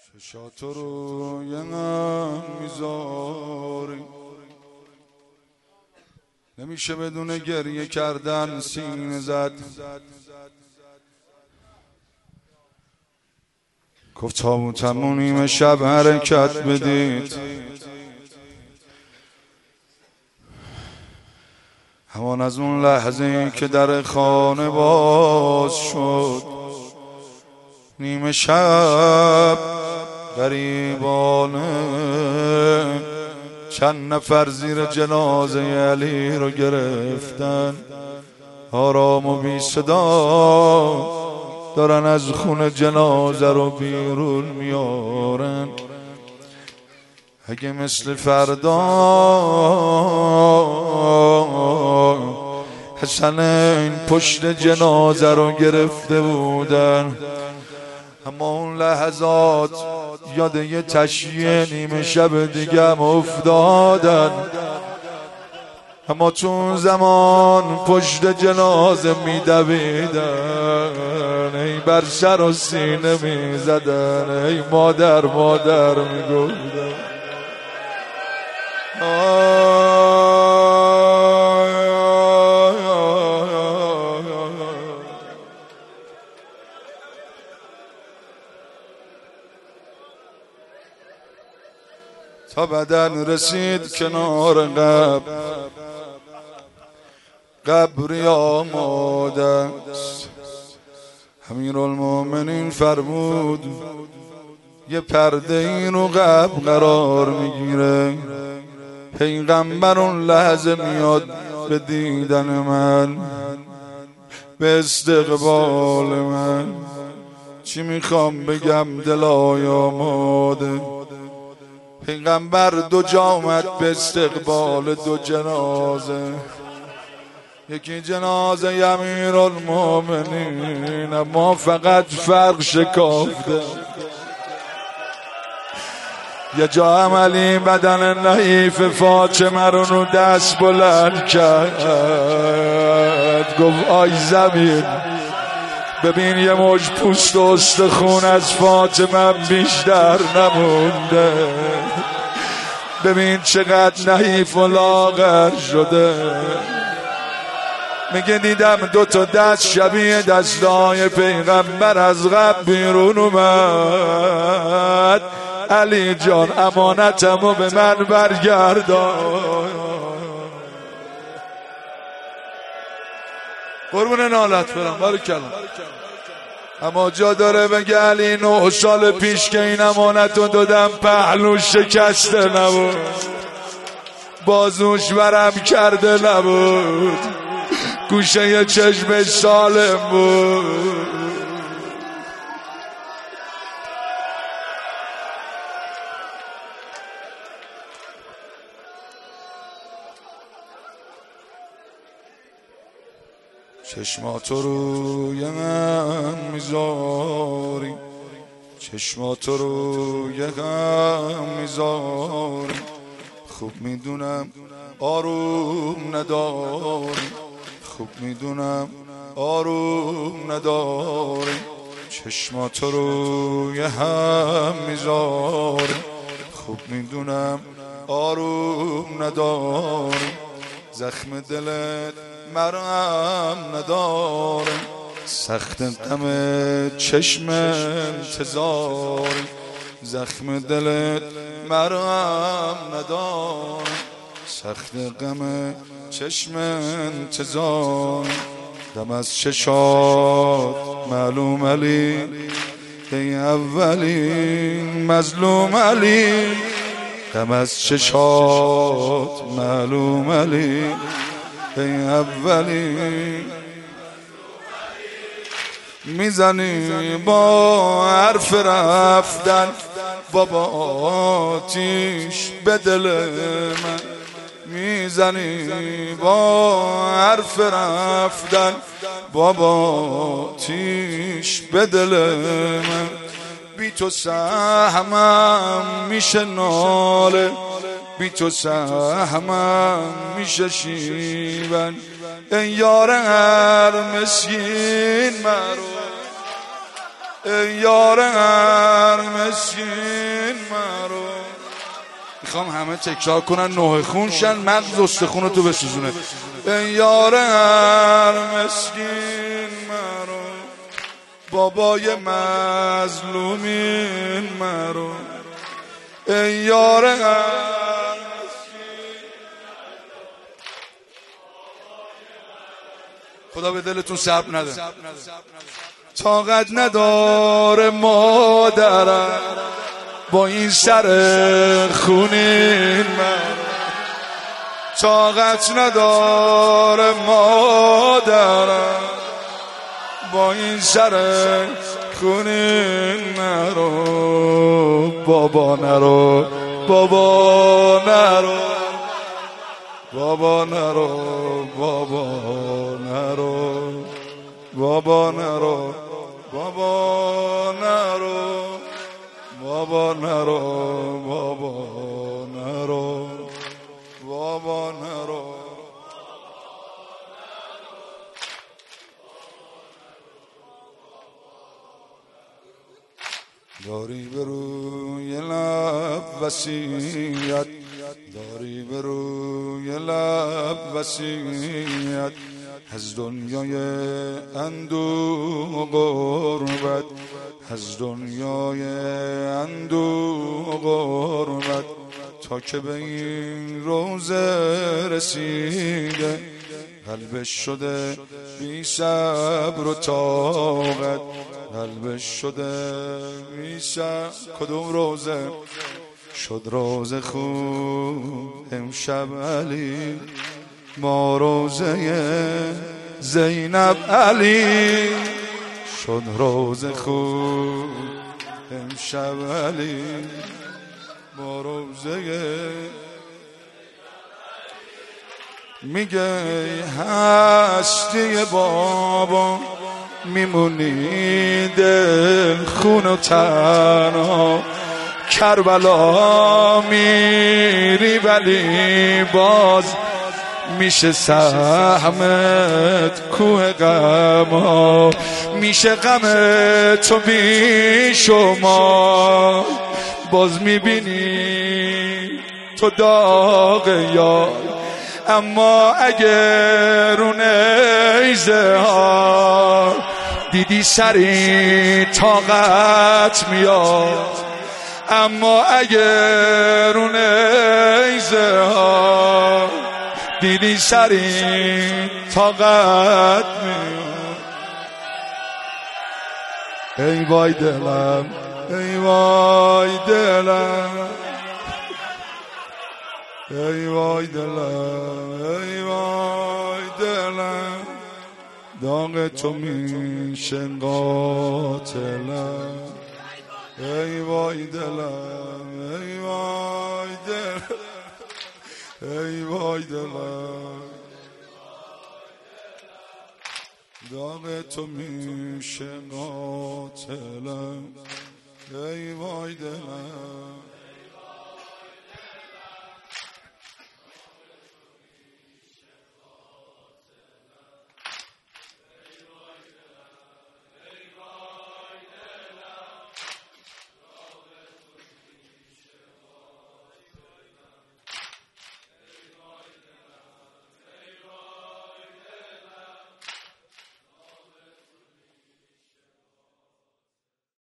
چشاتو روی هم میذاری، نمیشه بدون گریه کردن سینه زد. گفت تابوتمو نیمه شب حرکت بدید، همان از اون لحظه که در خانه باز شد، نیمه شب غریبانه چند نفر زیر جنازه علی رو گرفتن، آرام و بی صدا دارن از خون جنازه رو بیرون میارن. اگه مثل فردا حسنین پشت جنازه رو گرفته بودن، اما اون لحظات یاد یه تشییع نیمه شب دیگه هم افتادن. اما تو اون زمان پشت جنازه میدویدن، ای بر سر و سینه میزدن، ای مادر مادر میگفتن. تا بدن رسید کنار قبری آماده است. امیرالمومنین فرمود یه پرده این رو قبر قرار میگیره، پیغمبر اون لحظه میاد به دیدن من، به استقبال من. چی میخوام بگم دلای آماده. پیغمبر دو جا آمد به استقبال دو جنازه، یکی جنازه امیرالمومنین، اما فقط فرق شکافته. یه جا عملی بدن نحیف فاطمه رو دست بلند کرد، گفت آی زمین ببین یه مش پوست و استخون از فاطمه بیشتر نمونده، ببین چقدر نحیف و لاغر شده. میگه دیدم دو تا دست شبیه دستای پیغمبر از قبر بیرون اومد، علی جان امانتمو به من برگردان. قربون نالت برم بارکالله. اما جا داره بگه علی 9 سال پیش که این امانتو دادم پهلوش شکسته نبود، بازوش ورم کرده نبود، گوشه چشمش سالم بود. چشماتو روی من میذاری، چشماتو روی هم میذاری، خوب میدونم آروم نداری، خوب میدونم آروم نداری. چشماتو روی هم میذاری، خوب میدونم آروم نداری. زخم دلت مرهم نداره، سخت غم چشم انتظاری. زخم دلت مرهم نداره، سخت غم چشم انتظاری. دم از چشات معلوم علی، ای اولین مظلوم علی. دم از چشات معلوم علی، ای اولی. میزنی با حرف رفتن بابا آتیش به دل من، میزنی با حرف رفتن بابا آتیش به دل من. بی تو سهمم میشه ناله، بی تو سهمم میشه شیون. ای یار هر مسکین مرو، ای یار هر مسکین مرو. میخوام همه تکرار کنن نوح خون شن، مغز استخون تو بسوزونه. ای یار هر مسکین مرو، بابای مظلومین مرو. ای یار هر مسکین، خدا به دلتون صبر نده. طاقت نداره مادرم با این سر خونین من، طاقت نداره مادرم با این سر خونین نرو. بابا نرو، بابا نرو، بابا نرو، بابا نرو، بابا نرو، بابا نرو، بابا نرو، بابا نرو، بابا نرو. داری به روی لب وصیت، داری به روی لب وصیت، از دنیای اندوه و غربت، از دنیای اندوه و غربت، تا که به این روزه رسیده قلبش شده بی صبر و طاقت، قلبش شده بی صبر. کدوم روزه؟ شد روزه خوب امشب علی، ما روزه زینب علی. شد روزه خوب امشب علی، ما روزه. میگه هستی بابا میمونی دل خون و تنها، کربلا میری ولی باز میشه سهمت کوه غم، میشه غم تو بی شما، باز میبینی تو داغ یار. اما اگر اون ایزه ها دیدی سری طاقت میاد، اما اگر اون ایزه ها دیدی سری طاقت میاد. ای وای دلم، ای وای دلم، ای وای دلم، ای وای دلم، داغ تو میشه قاتلم. ای وای دلم، ای وای دلم، ای وای دلم، داغ تو میشه قاتلم.